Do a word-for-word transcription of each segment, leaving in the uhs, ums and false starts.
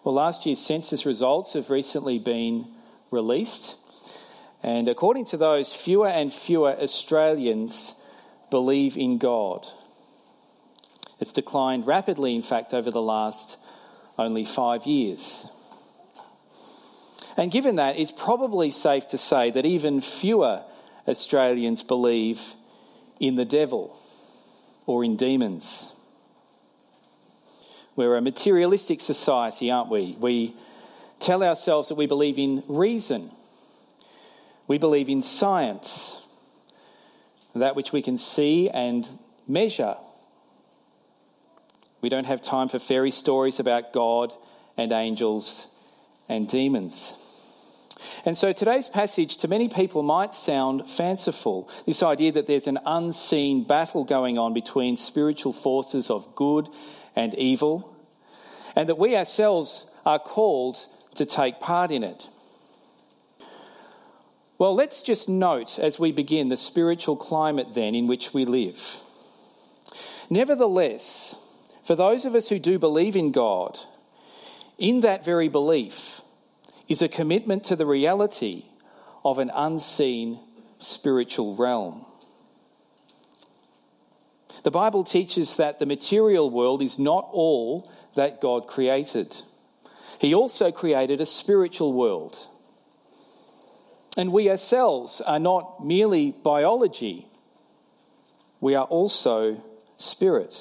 Well, last year's census results have recently been released, and according to those, fewer and fewer Australians believe in God. It's declined rapidly, in fact, over the last only five years. And given that, it's probably safe to say that even fewer Australians believe in the devil or in demons. We're a materialistic society, aren't we? We tell ourselves that we believe in reason. We believe in science, that which we can see and measure. We don't have time for fairy stories about God and angels and demons. And so today's passage to many people might sound fanciful. This idea that there's an unseen battle going on between spiritual forces of good and evil, and that we ourselves are called to take part in it. Well, let's just note as we begin the spiritual climate then in which we live. Nevertheless, for those of us who do believe in God, in that very belief is a commitment to the reality of an unseen spiritual realm. The Bible teaches that the material world is not all that God created. He also created a spiritual world. And we ourselves are not merely biology. We are also spirit.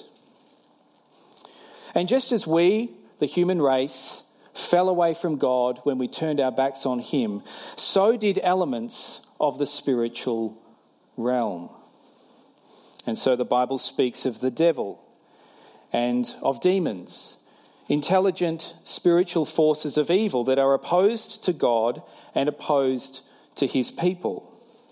And just as we, the human race, fell away from God when we turned our backs on him, so did elements of the spiritual realm. And so the Bible speaks of the devil and of demons, intelligent spiritual forces of evil that are opposed to God and opposed to his people.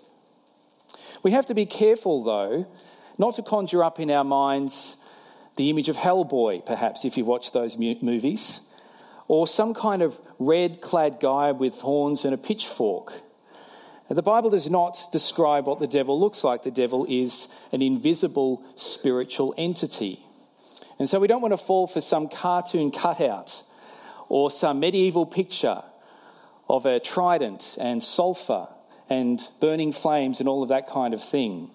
We have to be careful, though, not to conjure up in our minds the image of Hellboy, perhaps, if you watch those mu- movies, or some kind of red-clad guy with horns and a pitchfork. The Bible does not describe what the devil looks like. The devil is an invisible spiritual entity. And so we don't want to fall for some cartoon cutout or some medieval picture of a trident and sulphur and burning flames and all of that kind of thing.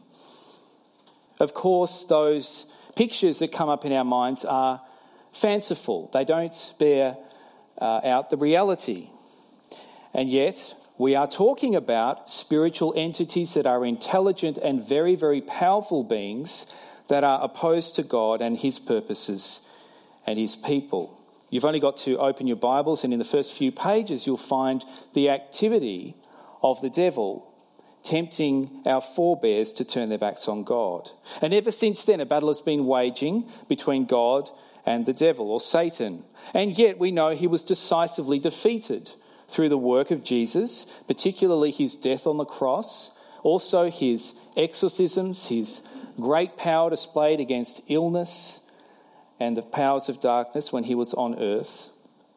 Of course, those pictures that come up in our minds are fanciful. They don't bear uh, out the reality. And yet, we are talking about spiritual entities that are intelligent and very, very powerful beings that are opposed to God and his purposes and his people. You've only got to open your Bibles, and in the first few pages you'll find the activity of the devil tempting our forebears to turn their backs on God. And ever since then, a battle has been waging between God and the devil, or Satan. And yet we know he was decisively defeated through the work of Jesus, particularly his death on the cross, also his exorcisms, his great power displayed against illness and the powers of darkness when he was on earth,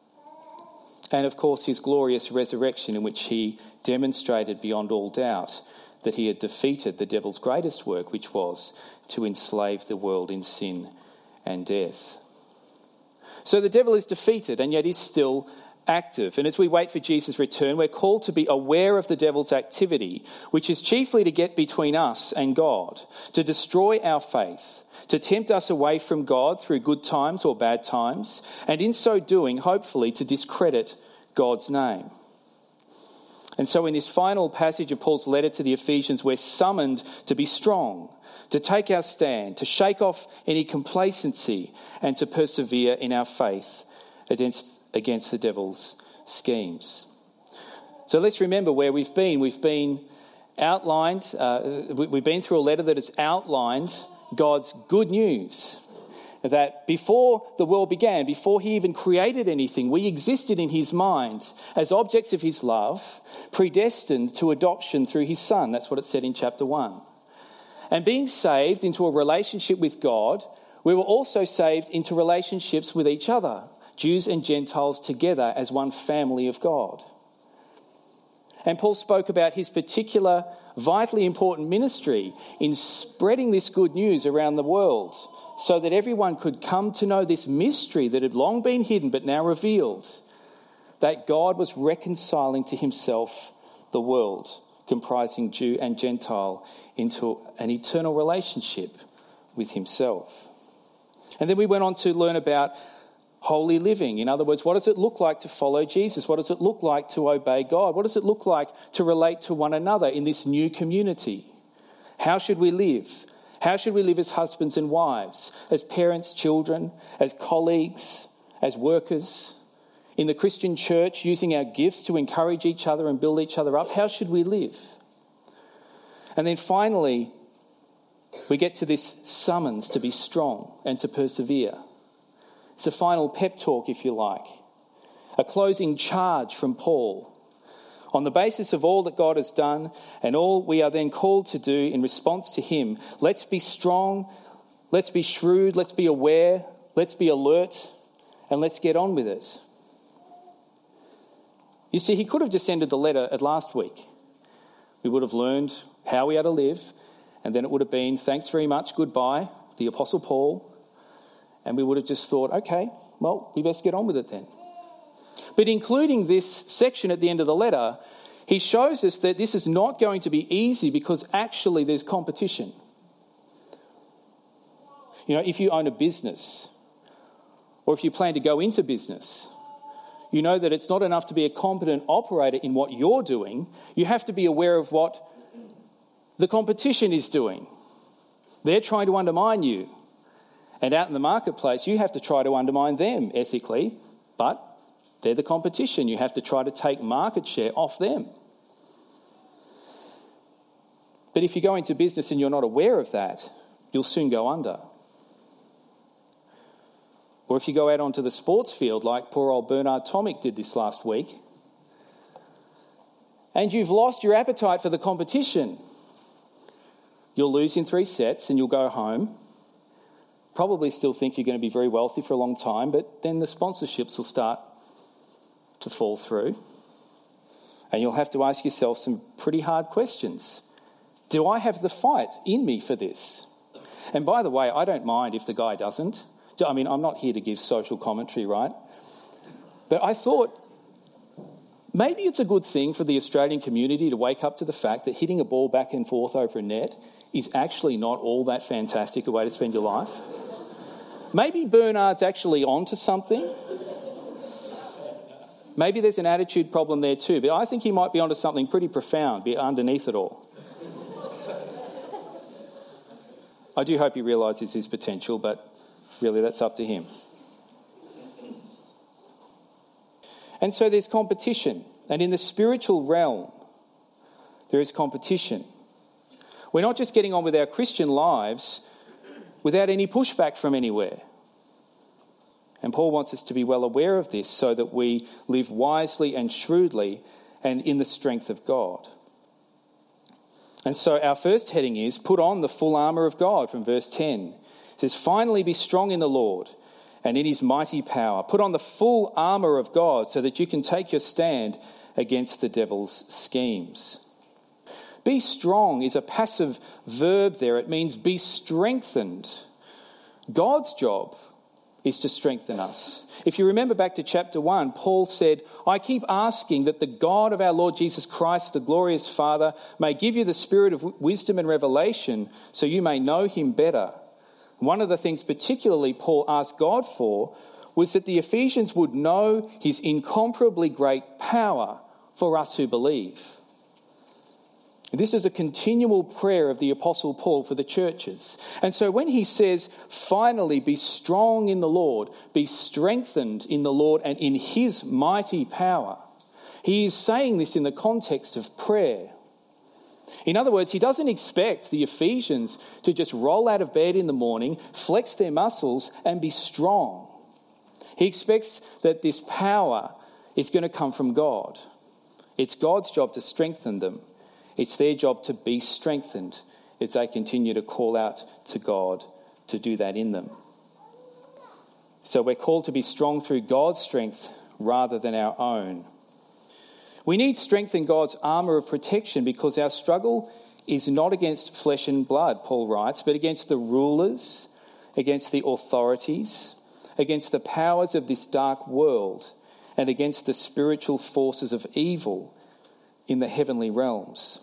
and of course his glorious resurrection, in which he demonstrated beyond all doubt that he had defeated the devil's greatest work, which was to enslave the world in sin and death. So the devil is defeated, and yet is still active. And as we wait for Jesus' return, we're called to be aware of the devil's activity, which is chiefly to get between us and God, to destroy our faith, to tempt us away from God through good times or bad times, and in so doing, hopefully, to discredit God's name. And so in this final passage of Paul's letter to the Ephesians, we're summoned to be strong, to take our stand, to shake off any complacency, and to persevere in our faith against, against the devil's schemes. So let's remember where we've been. We've been outlined, uh, we've been through a letter that has outlined God's good news, that before the world began, before he even created anything, we existed in his mind as objects of his love, predestined to adoption through his Son. That's what it said in chapter one. And being saved into a relationship with God, we were also saved into relationships with each other, Jews and Gentiles together as one family of God. And Paul spoke about his particular vitally important ministry in spreading this good news around the world, so that everyone could come to know this mystery that had long been hidden but now revealed, that God was reconciling to himself the world, comprising Jew and Gentile, into an eternal relationship with himself. And then we went on to learn about holy living. In other words, what does it look like to follow Jesus? What does it look like to obey God? What does it look like to relate to one another in this new community? How should we live? How should we live as husbands and wives, as parents, children, as colleagues, as workers? In the Christian church, using our gifts to encourage each other and build each other up, how should we live? And then finally, we get to this summons to be strong and to persevere. It's a final pep talk, if you like, a closing charge from Paul. On the basis of all that God has done and all we are then called to do in response to him, let's be strong, let's be shrewd, let's be aware, let's be alert, and let's get on with it. You see, he could have just ended the letter at last week. We would have learned how we are to live, and then it would have been, thanks very much, goodbye, the Apostle Paul, and we would have just thought, okay, well, we best get on with it then. But including this section at the end of the letter, he shows us that this is not going to be easy because actually there's competition. You know, if you own a business or if you plan to go into business, you know that it's not enough to be a competent operator in what you're doing. You have to be aware of what the competition is doing. They're trying to undermine you. And out in the marketplace, you have to try to undermine them ethically, but they're the competition. You have to try to take market share off them. But if you go into business and you're not aware of that, you'll soon go under. Or if you go out onto the sports field like poor old Bernard Tomic did this last week, and you've lost your appetite for the competition, you'll lose in three sets and you'll go home. Probably still think you're going to be very wealthy for a long time, but then the sponsorships will start to fall through. And you'll have to ask yourself some pretty hard questions. Do I have the fight in me for this? And by the way, I don't mind if the guy doesn't. I mean, I'm not here to give social commentary, right? But I thought maybe it's a good thing for the Australian community to wake up to the fact that hitting a ball back and forth over a net is actually not all that fantastic a way to spend your life. Maybe Bernard's actually onto something. Maybe there's an attitude problem there too, but I think he might be onto something pretty profound underneath it all. I do hope he realises his potential, but really that's up to him. And so there's competition, and in the spiritual realm, there is competition. We're not just getting on with our Christian lives without any pushback from anywhere. And Paul wants us to be well aware of this so that we live wisely and shrewdly and in the strength of God. And so our first heading is, put on the full armour of God from verse ten. It says, finally be strong in the Lord and in his mighty power. Put on the full armour of God so that you can take your stand against the devil's schemes. Be strong is a passive verb there. It means be strengthened. God's job is to strengthen us. If you remember back to chapter one, Paul said, I keep asking that the God of our Lord Jesus Christ, the glorious Father, may give you the spirit of wisdom and revelation so you may know him better. One of the things particularly Paul asked God for was that the Ephesians would know his incomparably great power for us who believe. This is a continual prayer of the Apostle Paul for the churches. And so when he says, finally be strong in the Lord, be strengthened in the Lord and in his mighty power, he is saying this in the context of prayer. In other words, he doesn't expect the Ephesians to just roll out of bed in the morning, flex their muscles and be strong. He expects that this power is going to come from God. It's God's job to strengthen them. It's their job to be strengthened as they continue to call out to God to do that in them. So we're called to be strong through God's strength rather than our own. We need strength in God's armour of protection because our struggle is not against flesh and blood, Paul writes, but against the rulers, against the authorities, against the powers of this dark world, and against the spiritual forces of evil in the heavenly realms.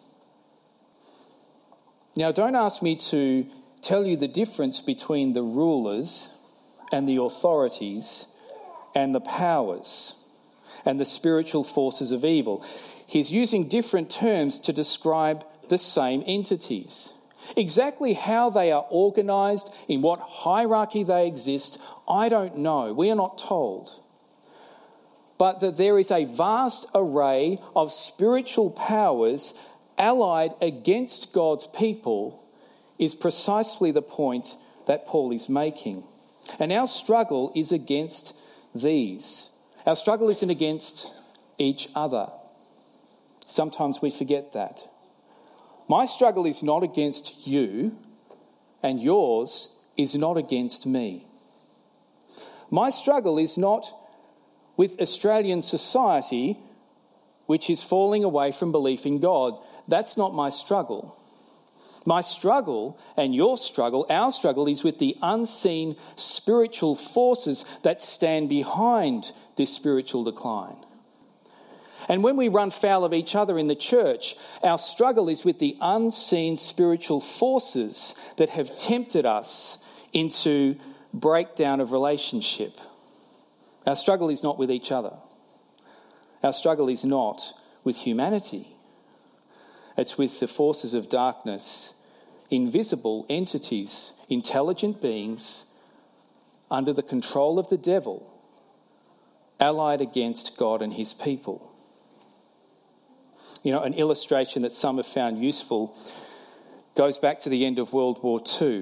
Now, don't ask me to tell you the difference between the rulers and the authorities and the powers and the spiritual forces of evil. He's using different terms to describe the same entities. Exactly how they are organised, in what hierarchy they exist, I don't know. We are not told. But that there is a vast array of spiritual powers allied against God's people is precisely the point that Paul is making. And our struggle is against these. Our struggle isn't against each other. Sometimes we forget that. My struggle is not against you, and yours is not against me. My struggle is not with Australian society, which is falling away from belief in God. That's not my struggle. My struggle and your struggle, our struggle, is with the unseen spiritual forces that stand behind this spiritual decline. And when we run foul of each other in the church, our struggle is with the unseen spiritual forces that have tempted us into breakdown of relationship. Our struggle is not with each other. Our struggle is not with humanity. It's with the forces of darkness, invisible entities, intelligent beings under the control of the devil, allied against God and his people. You know, an illustration that some have found useful goes back to the end of World War Two.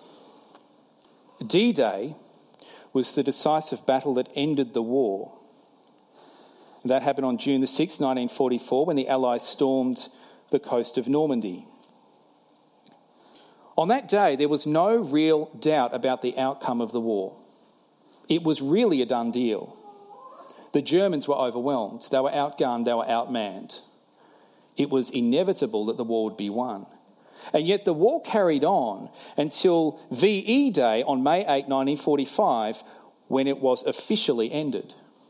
D-Day was the decisive battle that ended the war. That happened on June the sixth, nineteen forty-four, when the Allies stormed the coast of Normandy. On that day, there was no real doubt about the outcome of the war. It was really a done deal. The Germans were overwhelmed. They were outgunned. They were outmanned. It was inevitable that the war would be won. And yet the war carried on until V E Day on May eighth, nineteen forty-five, when it was officially ended.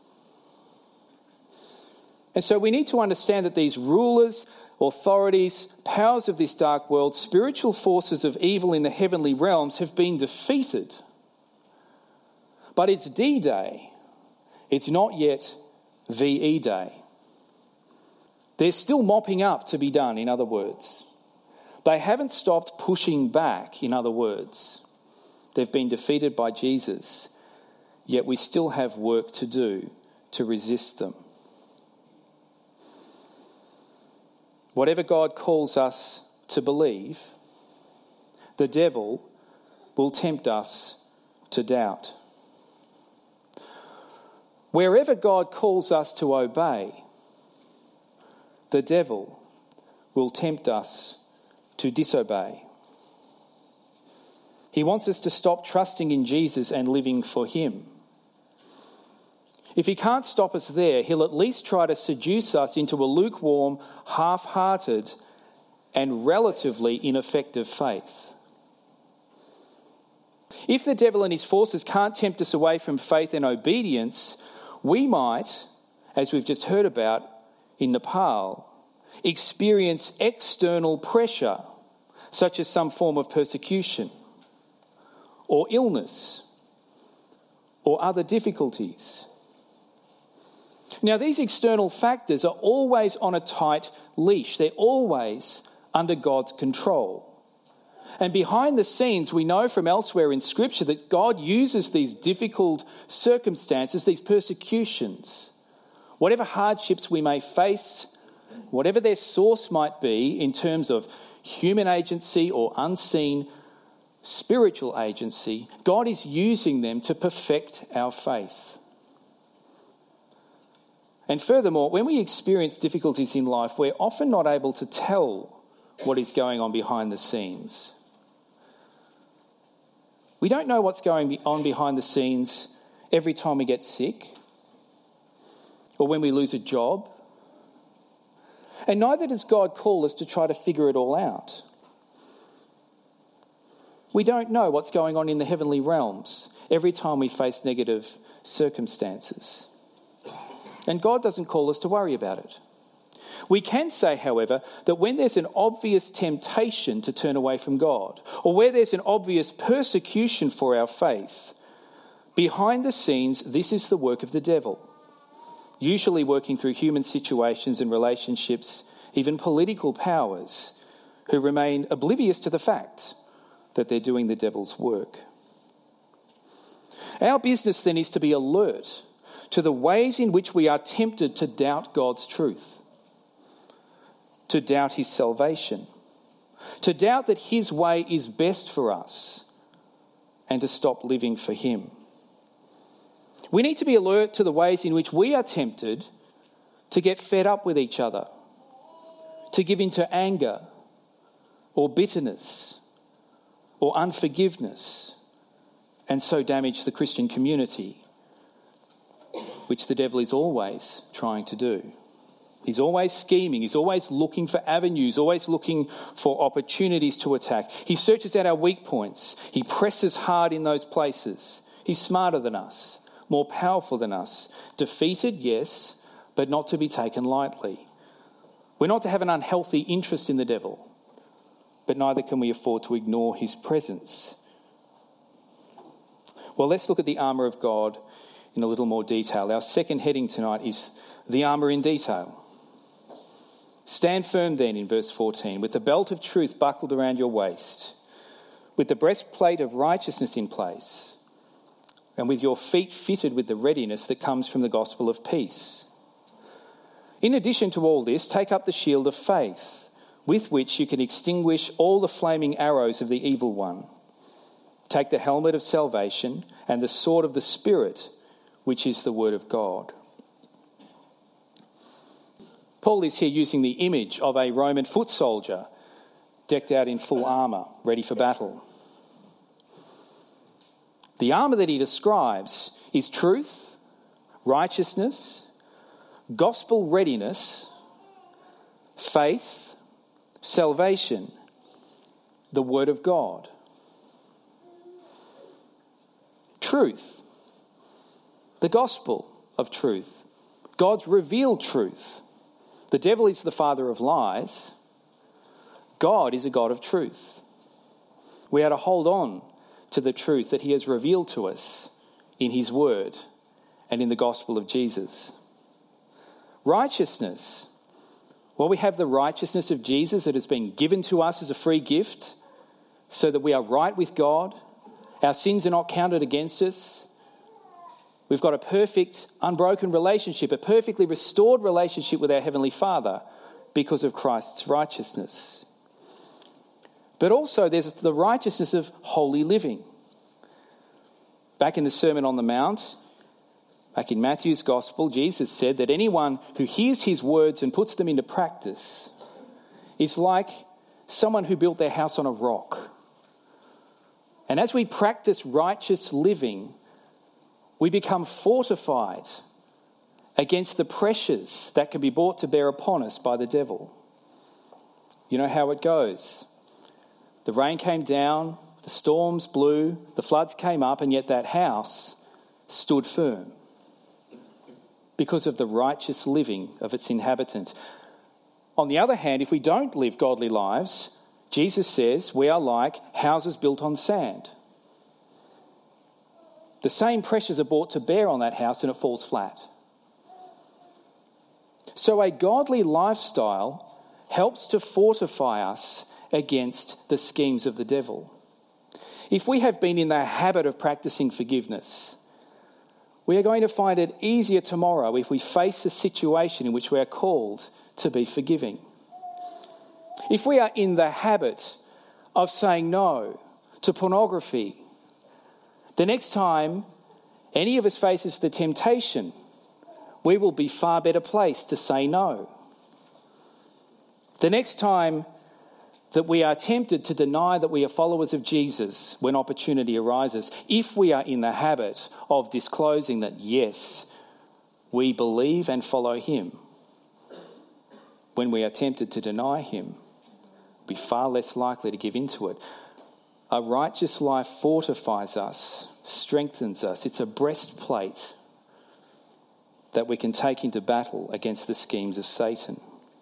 And so we need to understand that these rulers, authorities, powers of this dark world, spiritual forces of evil in the heavenly realms have been defeated. But it's D-Day. It's not yet V E Day. There's still mopping up to be done, in other words. They haven't stopped pushing back, in other words. They've been defeated by Jesus, yet we still have work to do to resist them. Whatever God calls us to believe, the devil will tempt us to doubt. Wherever God calls us to obey, the devil will tempt us to disobey. He wants us to stop trusting in Jesus and living for him. If he can't stop us there, he'll at least try to seduce us into a lukewarm, half-hearted, and relatively ineffective faith. If the devil and his forces can't tempt us away from faith and obedience, we might, as we've just heard about in Nepal, experience external pressure, such as some form of persecution, or illness, or other difficulties. Now, these external factors are always on a tight leash. They're always under God's control. And behind the scenes, we know from elsewhere in Scripture that God uses these difficult circumstances, these persecutions, whatever hardships we may face, whatever their source might be in terms of human agency or unseen spiritual agency, God is using them to perfect our faith. And furthermore, when we experience difficulties in life, we're often not able to tell what is going on behind the scenes. We don't know what's going on behind the scenes every time we get sick or when we lose a job. And neither does God call us to try to figure it all out. We don't know what's going on in the heavenly realms every time we face negative circumstances. And God doesn't call us to worry about it. We can say, however, that when there's an obvious temptation to turn away from God, or where there's an obvious persecution for our faith, behind the scenes, this is the work of the devil, usually working through human situations and relationships, even political powers, who remain oblivious to the fact that they're doing the devil's work. Our business then is to be alert to the ways in which we are tempted to doubt God's truth, to doubt his salvation, to doubt that his way is best for us, and to stop living for him. We need to be alert to the ways in which we are tempted to get fed up with each other, to give into anger or bitterness or unforgiveness, and so damage the Christian community, which the devil is always trying to do. He's always scheming. He's always looking for avenues, always looking for opportunities to attack. He searches out our weak points. He presses hard in those places. He's smarter than us, more powerful than us. Defeated, yes, but not to be taken lightly. We're not to have an unhealthy interest in the devil, but neither can we afford to ignore his presence. Well, let's look at the armour of God in a little more detail. Our second heading tonight is the armour in detail. Stand firm then in verse fourteen, with the belt of truth buckled around your waist, with the breastplate of righteousness in place, and with your feet fitted with the readiness that comes from the gospel of peace. In addition to all this, take up the shield of faith, with which you can extinguish all the flaming arrows of the evil one. Take the helmet of salvation and the sword of the Spirit, which is the word of God. Paul is here using the image of a Roman foot soldier decked out in full armour, ready for battle. The armour that he describes is truth, righteousness, gospel readiness, faith, salvation, the word of God. Truth, the gospel of truth, God's revealed truth. The devil is the father of lies. God is a God of truth. We are to hold on to the truth that he has revealed to us in his word and in the gospel of Jesus. Righteousness. Well, we have the righteousness of Jesus that has been given to us as a free gift so that we are right with God. Our sins are not counted against us. We've got a perfect, unbroken relationship, a perfectly restored relationship with our Heavenly Father because of Christ's righteousness. But also there's the righteousness of holy living. Back in the Sermon on the Mount, back in Matthew's Gospel, Jesus said that anyone who hears his words and puts them into practice is like someone who built their house on a rock. And as we practice righteous living, we become fortified against the pressures that can be brought to bear upon us by the devil. You know how it goes. The rain came down, the storms blew, the floods came up, and yet that house stood firm because of the righteous living of its inhabitants. On the other hand, if we don't live godly lives, Jesus says we are like houses built on sand. The same pressures are brought to bear on that house and it falls flat. So a godly lifestyle helps to fortify us against the schemes of the devil. If we have been in the habit of practicing forgiveness, we are going to find it easier tomorrow if we face a situation in which we are called to be forgiving. If we are in the habit of saying no to pornography, the next time any of us faces the temptation, we will be far better placed to say no. The next time that we are tempted to deny that we are followers of Jesus when opportunity arises, if we are in the habit of disclosing that, yes, we believe and follow him, when we are tempted to deny him, we'll be far less likely to give into it. A righteous life fortifies us, strengthens us. It's a breastplate that we can take into battle against the schemes of Satan.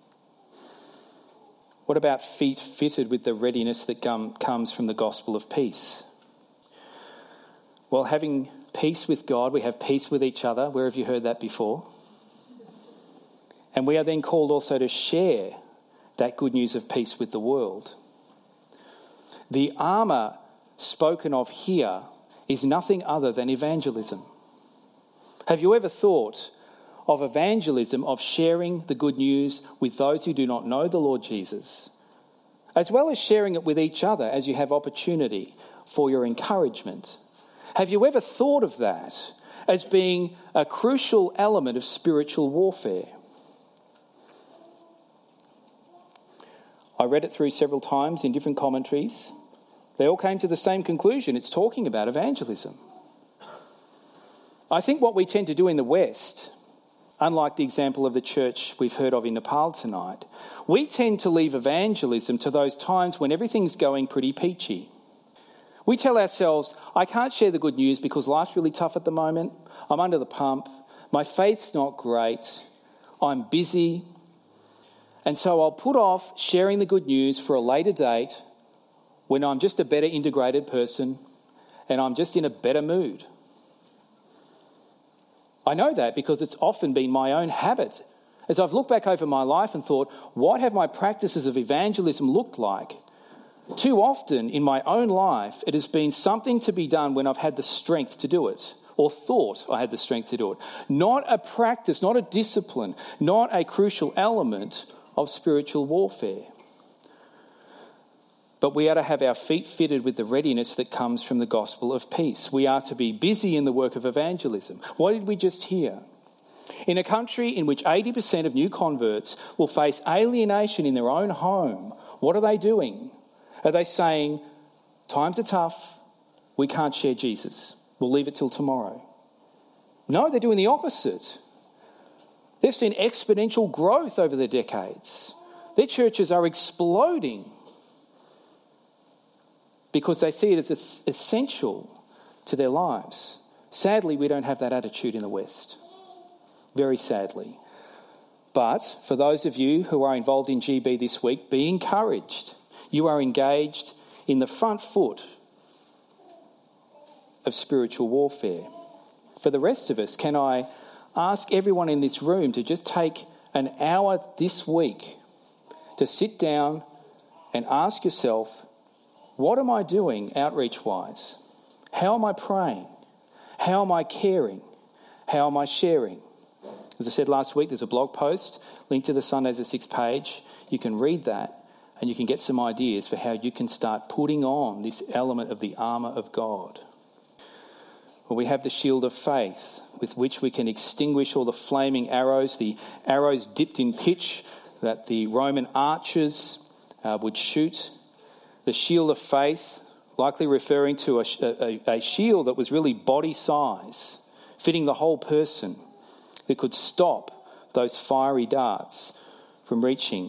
What about feet fitted with the readiness that com- comes from the gospel of peace? Well, having peace with God, we have peace with each other. Where have you heard that before? And we are then called also to share that good news of peace with the world. The armour spoken of here is nothing other than evangelism. Have you ever thought of evangelism, of sharing the good news with those who do not know the Lord Jesus, as well as sharing it with each other as you have opportunity for your encouragement? Have you ever thought of that as being a crucial element of spiritual warfare? I read it through several times in different commentaries. They all came to the same conclusion. It's talking about evangelism. I think what we tend to do in the West, unlike the example of the church we've heard of in Nepal tonight, we tend to leave evangelism to those times when everything's going pretty peachy. We tell ourselves, I can't share the good news because life's really tough at the moment. I'm under the pump. My faith's not great. I'm busy. And so I'll put off sharing the good news for a later date when I'm just a better integrated person and I'm just in a better mood. I know that because it's often been my own habit. As I've looked back over my life and thought, what have my practices of evangelism looked like? Too often in my own life, it has been something to be done when I've had the strength to do it, or thought I had the strength to do it. Not a practice, not a discipline, not a crucial element of spiritual warfare. But we are to have our feet fitted with the readiness that comes from the gospel of peace. We are to be busy in the work of evangelism. What did we just hear? In a country in which eighty percent of new converts will face alienation in their own home, what are they doing? Are they saying, times are tough, we can't share Jesus, we'll leave it till tomorrow? No, they're doing the opposite. They've seen exponential growth over the decades. Their churches are exploding because they see it as essential to their lives. Sadly, we don't have that attitude in the West. Very sadly. But for those of you who are involved in G B this week, be encouraged. You are engaged in the front foot of spiritual warfare. For the rest of us, can I ask everyone in this room to just take an hour this week to sit down and ask yourself, what am I doing outreach-wise? How am I praying? How am I caring? How am I sharing? As I said last week, there's a blog post linked to the Sundays at Six page. You can read that and you can get some ideas for how you can start putting on this element of the armour of God. Well, we have the shield of faith with which we can extinguish all the flaming arrows, the arrows dipped in pitch that the Roman archers uh, would shoot. The shield of faith, likely referring to a, a, a shield that was really body size, fitting the whole person, that could stop those fiery darts from reaching.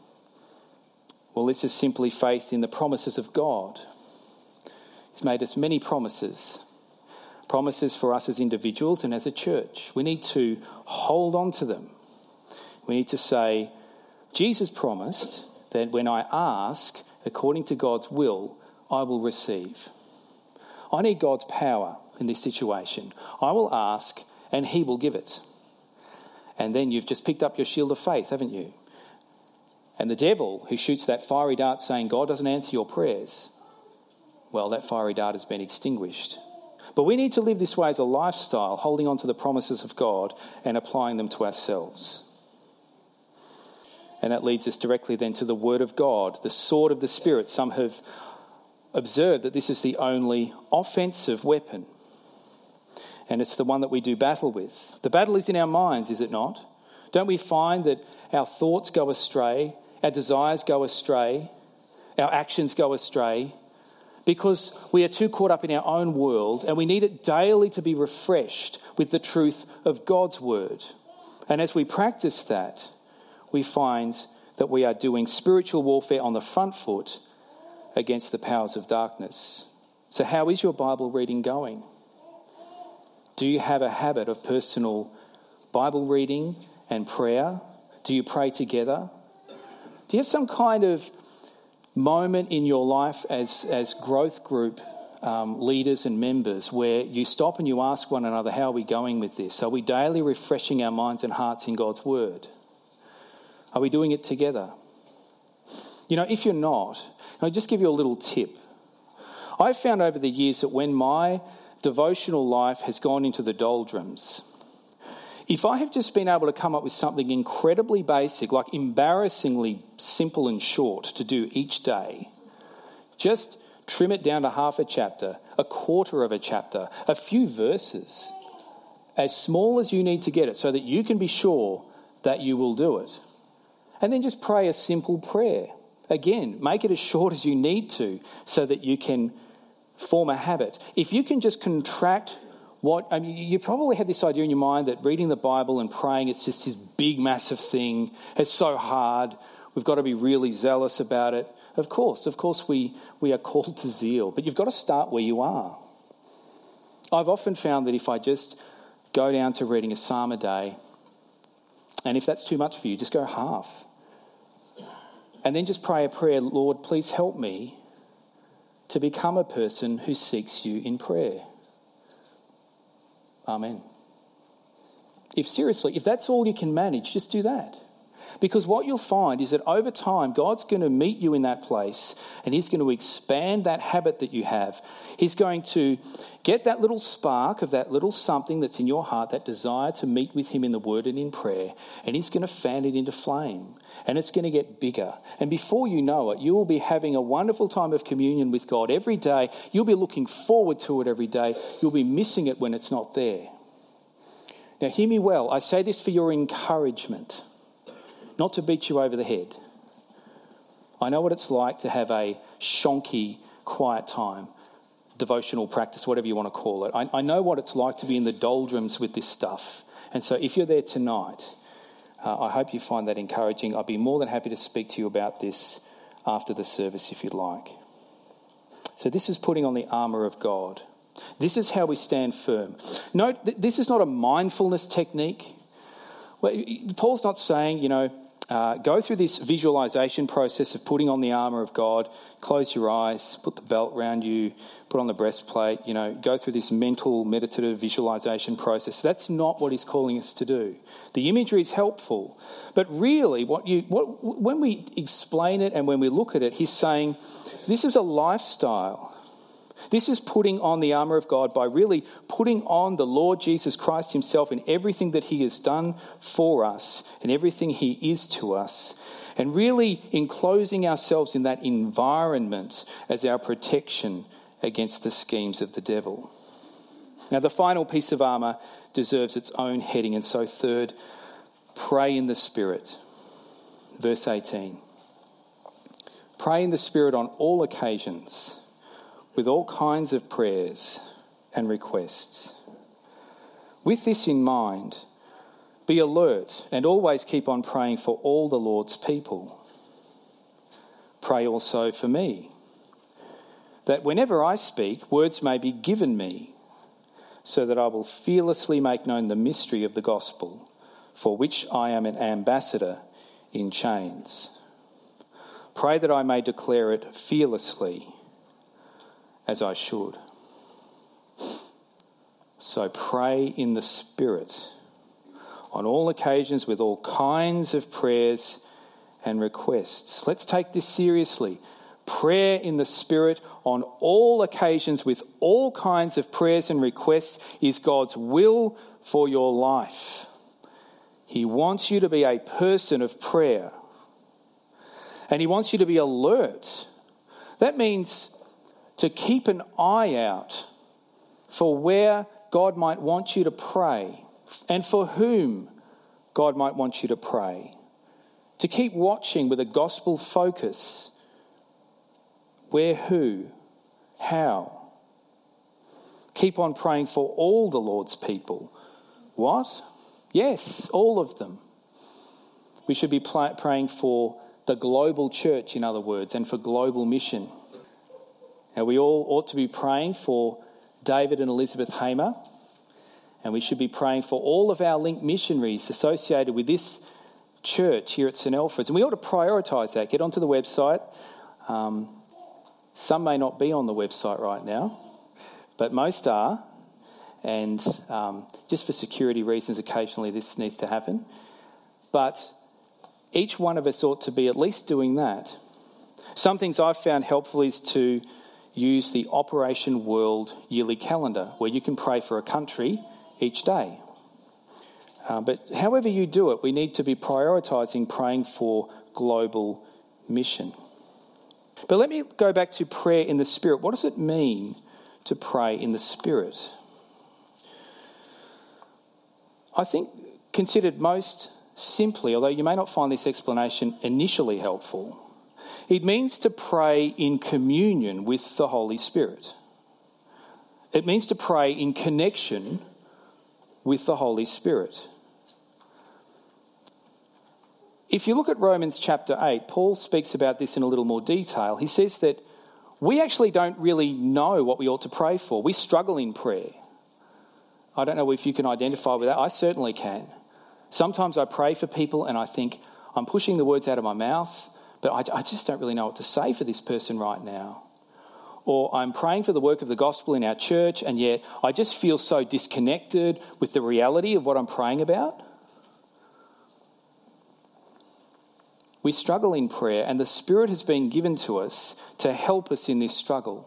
Well, this is simply faith in the promises of God. He's made us many promises. Promises for us as individuals and as a church. We need to hold on to them. We need to say, Jesus promised that when I ask according to God's will, I will receive. I need God's power in this situation. I will ask and he will give it. And then you've just picked up your shield of faith, haven't you? And the devil who shoots that fiery dart saying God doesn't answer your prayers, well, that fiery dart has been extinguished. But we need to live this way as a lifestyle, holding on to the promises of God and applying them to ourselves. And that leads us directly then to the Word of God, the sword of the Spirit. Some have observed that this is the only offensive weapon. And it's the one that we do battle with. The battle is in our minds, is it not? Don't we find that our thoughts go astray, our desires go astray, our actions go astray, because we are too caught up in our own world and we need it daily to be refreshed with the truth of God's word. And as we practice that, we find that we are doing spiritual warfare on the front foot against the powers of darkness. So how is your Bible reading going? Do you have a habit of personal Bible reading and prayer? Do you pray together? Do you have some kind of moment in your life as, as growth group um, leaders and members where you stop and you ask one another, how are we going with this? Are we daily refreshing our minds and hearts in God's word? Are we doing it together? You know, if you're not, I'll just give you a little tip. I've found over the years that when my devotional life has gone into the doldrums, if I have just been able to come up with something incredibly basic, like embarrassingly simple and short to do each day, just trim it down to half a chapter, a quarter of a chapter, a few verses, as small as you need to get it so that you can be sure that you will do it. And then just pray a simple prayer. Again, make it as short as you need to so that you can form a habit. If you can just contract what, I mean, you probably had this idea in your mind that reading the Bible and praying, it's just this big, massive thing. It's so hard. We've got to be really zealous about it. Of course, of course we, we are called to zeal, but you've got to start where you are. I've often found that if I just go down to reading a psalm a day, and if that's too much for you, just go half. And then just pray a prayer, Lord, please help me to become a person who seeks you in prayer. Amen. If seriously, if that's all you can manage, just do that. Because what you'll find is that over time, God's going to meet you in that place and he's going to expand that habit that you have. He's going to get that little spark of that little something that's in your heart, that desire to meet with him in the word and in prayer, and he's going to fan it into flame and it's going to get bigger. And before you know it, you will be having a wonderful time of communion with God every day. You'll be looking forward to it every day. You'll be missing it when it's not there. Now, hear me well. I say this for your encouragement, not to beat you over the head. I know what it's like to have a shonky, quiet time, devotional practice, whatever you want to call it. I, I know what it's like to be in the doldrums with this stuff. And so if you're there tonight, uh, I hope you find that encouraging. I'd be more than happy to speak to you about this after the service if you'd like. So this is putting on the armour of God. This is how we stand firm. Note, th- this is not a mindfulness technique. Well, Paul's not saying, you know, uh, go through this visualization process of putting on the armour of God, close your eyes, put the belt around you, put on the breastplate, you know, go through this mental, meditative visualization process. That's not what he's calling us to do. The imagery is helpful, but really what you, what, when we explain it and when we look at it, he's saying this is a lifestyle. This is putting on the armour of God by really putting on the Lord Jesus Christ himself in everything that he has done for us and everything he is to us, and really enclosing ourselves in that environment as our protection against the schemes of the devil. Now, the final piece of armour deserves its own heading, and so third, pray in the Spirit. Verse eighteen. Pray in the Spirit on all occasions, with all kinds of prayers and requests. With this in mind, be alert and always keep on praying for all the Lord's people. Pray also for me, that whenever I speak, words may be given me, so that I will fearlessly make known the mystery of the gospel, for which I am an ambassador in chains. Pray that I may declare it fearlessly, as I should. So pray in the Spirit on all occasions with all kinds of prayers and requests. Let's take this seriously. Prayer in the Spirit on all occasions with all kinds of prayers and requests is God's will for your life. He wants you to be a person of prayer. And he wants you to be alert. That means to keep an eye out for where God might want you to pray and for whom God might want you to pray. To keep watching with a gospel focus. Where, who, how. Keep on praying for all the Lord's people. What? Yes, all of them. We should be pl- praying for the global church, in other words, and for global mission. Now, we all ought to be praying for David and Elizabeth Hamer And we should be praying for all of our link missionaries associated with this church here at St Alfred's. And we ought to prioritise that. Get onto the website. Um, some may not be on the website right now, but most are. And um, just for security reasons, occasionally this needs to happen. But each one of us ought to be at least doing that. Some things I've found helpful is to use the Operation World yearly calendar, where you can pray for a country each day. Uh, but however you do it, we need to be prioritising praying for global mission. But let me go back to prayer in the Spirit. What does it mean to pray in the Spirit? I think considered most simply, although you may not find this explanation initially helpful, it means to pray in communion with the Holy Spirit. It means to pray in connection with the Holy Spirit. If you look at Romans chapter eight, Paul speaks about this in a little more detail. He says that we actually don't really know what we ought to pray for. We struggle in prayer. I don't know if you can identify with that. I certainly can. Sometimes I pray for people and I think I'm pushing the words out of my mouth, but I, I just don't really know what to say for this person right now. Or I'm praying for the work of the gospel in our church, and yet I just feel so disconnected with the reality of what I'm praying about. We struggle in prayer, and the Spirit has been given to us to help us in this struggle.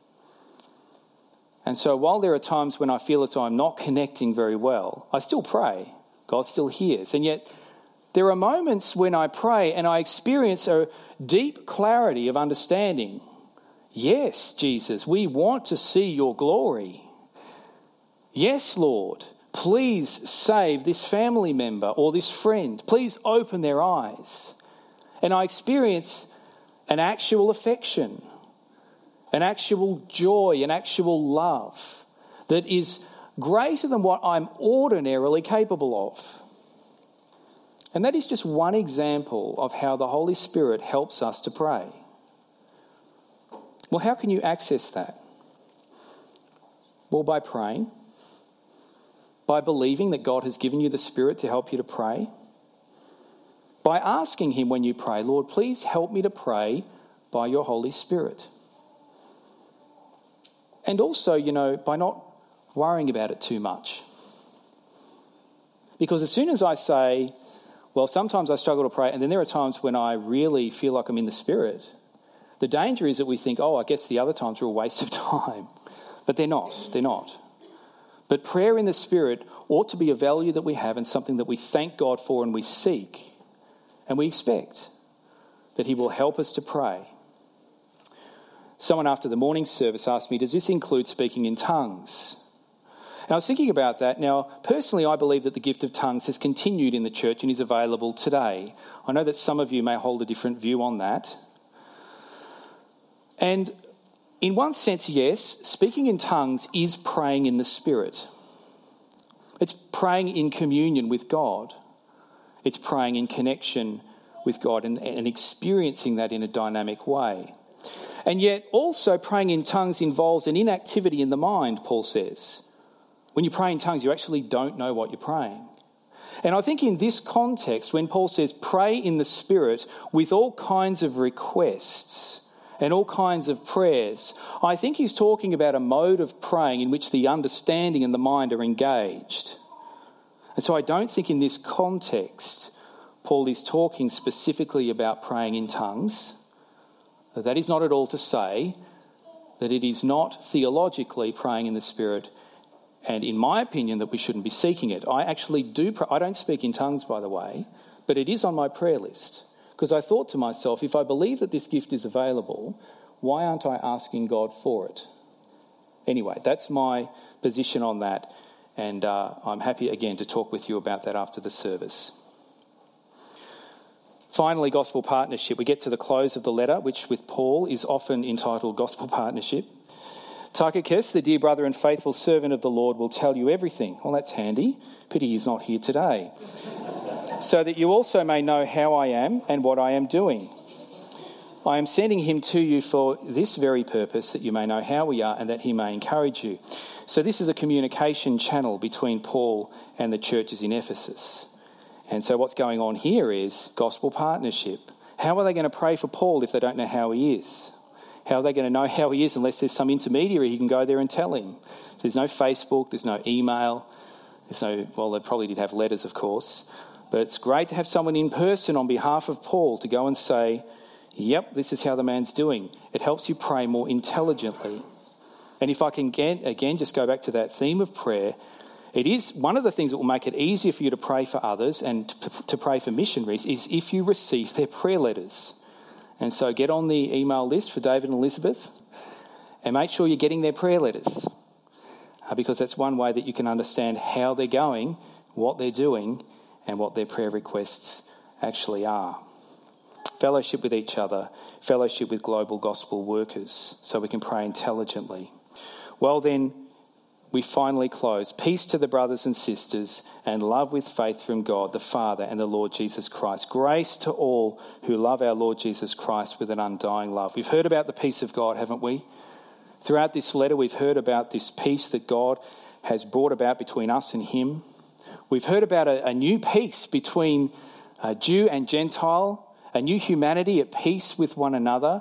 And so while there are times when I feel as though I'm not connecting very well, I still pray. God still hears. And yet there are moments when I pray and I experience a deep clarity of understanding. Yes, Jesus, we want to see your glory. Yes, Lord, please save this family member or this friend. Please open their eyes. And I experience an actual affection, an actual joy, an actual love that is greater than what I'm ordinarily capable of. And that is just one example of how the Holy Spirit helps us to pray. Well, how can you access that? Well, by praying, by believing that God has given you the Spirit to help you to pray, by asking him when you pray, Lord, please help me to pray by your Holy Spirit. And also, you know, by not worrying about it too much. Because as soon as I say, well, sometimes I struggle to pray, and then there are times when I really feel like I'm in the Spirit, the danger is that we think, oh, I guess the other times are a waste of time. But they're not. They're not. But prayer in the Spirit ought to be a value that we have and something that we thank God for and we seek. And we expect that he will help us to pray. Someone after the morning service asked me, does this include speaking in tongues? And I was thinking about that. Now, personally, I believe that the gift of tongues has continued in the church and is available today. I know that some of you may hold a different view on that. And in one sense, yes, speaking in tongues is praying in the Spirit. It's praying in communion with God. It's praying in connection with God and, and experiencing that in a dynamic way. And yet also praying in tongues involves an inactivity in the mind, Paul says. When you pray in tongues, you actually don't know what you're praying. And I think in this context, when Paul says pray in the Spirit with all kinds of requests and all kinds of prayers, I think he's talking about a mode of praying in which the understanding and the mind are engaged. And so I don't think in this context Paul is talking specifically about praying in tongues. That is not at all to say that it is not theologically praying in the Spirit, and in my opinion that we shouldn't be seeking it. I actually do pray. I don't speak in tongues, by the way, but it is on my prayer list because I thought to myself, if I believe that this gift is available, why aren't I asking God for it? Anyway, that's my position on that. And uh, I'm happy again to talk with you about that after the service. Finally, gospel partnership. We get to the close of the letter, which with Paul is often entitled Gospel Partnership. Tychicus, the dear brother and faithful servant of the Lord, will tell you everything. Well, that's handy. Pity he's not here today. So that you also may know how I am and what I am doing. I am sending him to you for this very purpose, that you may know how we are and that he may encourage you. So this is a communication channel between Paul and the churches in Ephesus. And so what's going on here is gospel partnership. How are they going to pray for Paul if they don't know how he is? How are they going to know how he is unless there's some intermediary he can go there and tell him? There's no Facebook, there's no email, there's no, well, they probably did have letters, of course. But it's great to have someone in person on behalf of Paul to go and say, yep, this is how the man's doing. It helps you pray more intelligently. And if I can, get, again, just go back to that theme of prayer, it is one of the things that will make it easier for you to pray for others and to, to pray for missionaries is if you receive their prayer letters. And so get on the email list for David and Elizabeth and make sure you're getting their prayer letters uh, because that's one way that you can understand how they're going, what they're doing, and what their prayer requests actually are. Fellowship with each other, fellowship with global gospel workers, so we can pray intelligently. Well then, we finally close. Peace to the brothers and sisters and love with faith from God, the Father and the Lord Jesus Christ. Grace to all who love our Lord Jesus Christ with an undying love. We've heard about the peace of God, haven't we? Throughout this letter, we've heard about this peace that God has brought about between us and him. We've heard about a, a new peace between uh, Jew and Gentile, a new humanity at peace with one another.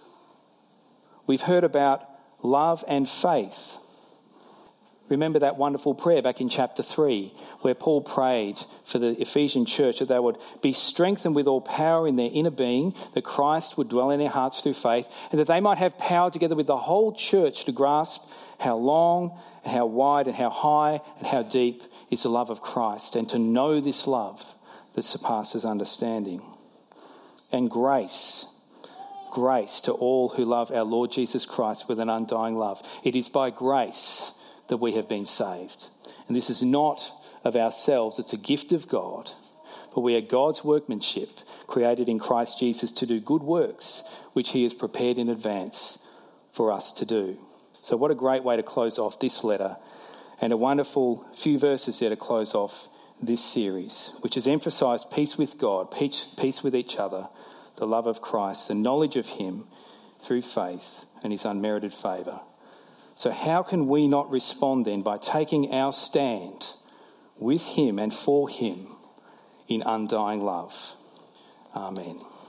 We've heard about love and faith. Remember that wonderful prayer back in chapter three where Paul prayed for the Ephesian church that they would be strengthened with all power in their inner being, that Christ would dwell in their hearts through faith, and that they might have power together with the whole church to grasp how long and how wide and how high and how deep is the love of Christ, and to know this love that surpasses understanding. And grace, grace to all who love our Lord Jesus Christ with an undying love. It is by grace that we have been saved. And this is not of ourselves, it's a gift of God. But we are God's workmanship, created in Christ Jesus to do good works, which he has prepared in advance for us to do. So what a great way to close off this letter, and a wonderful few verses there to close off this series, which has emphasised peace with God, peace, peace with each other, the love of Christ, the knowledge of him through faith and his unmerited favour. So how can we not respond then by taking our stand with him and for him in undying love? Amen.